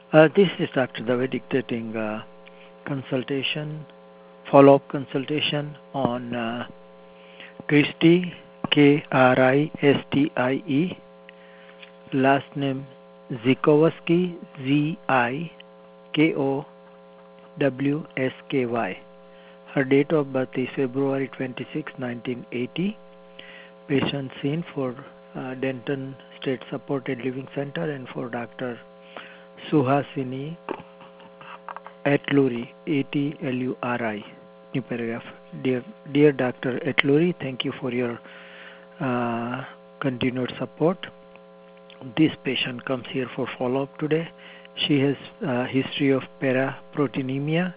This is Dr. David dictating consultation, follow-up consultation on Christie, Kristie, last name Zikowski, Zikowsky. Her date of birth is February 26, 1980. Patient seen for Denton State Supported Living Center and for Dr. Suhasini Atluri, Atluri. New paragraph. Dear Dr. Atluri, thank you for your continued support. This patient comes here for follow-up today. She has a history of paraproteinemia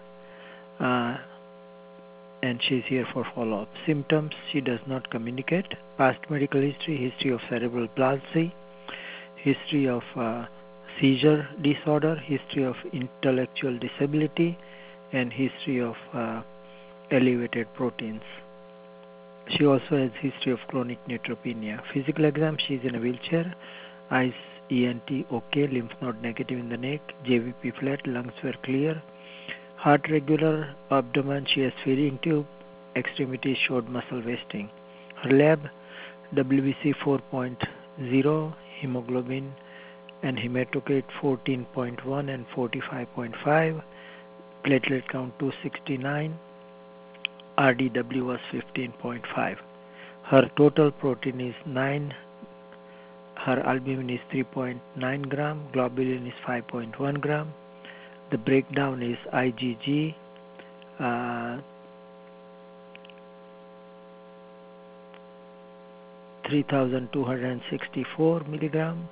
and she's here for follow-up. Symptoms: she does not communicate. Past medical history of cerebral palsy, history of seizure disorder, history of intellectual disability, and history of elevated proteins. She also has history of chronic neutropenia. Physical exam: she is in a wheelchair. Eyes ENT okay, lymph node negative in the neck, JVP flat, lungs were clear, heart regular, abdomen she has feeding tube, extremities showed muscle wasting. Her lab: WBC 4.0, hemoglobin and hematocrit 14.1 and 45.5, platelet count 269, RDW was 15.5. Her total protein is 9. Her albumin is 3.9 gram, globulin is 5.1 gram. The breakdown is IgG 3264 milligram,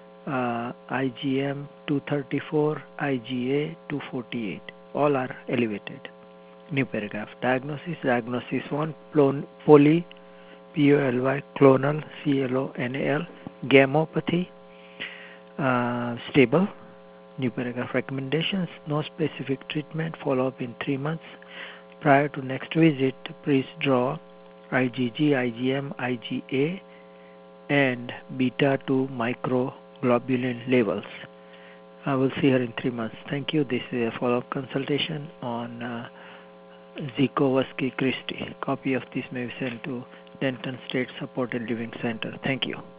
IgM 234, IgA 248. All are elevated. New paragraph. Diagnosis 1, poly, POLY, clonal, CLONAL, gammopathy, stable. New paragraph. Recommendations: no specific treatment, follow up in 3 months. Prior to next visit, please draw IgG, IgM, IgA, and beta 2 microglobulin levels. I will see her in 3 months. Thank you. This is a follow-up consultation on Zikowsky Christie. Copy of this may be sent to Denton State Supported Living Center. Thank you.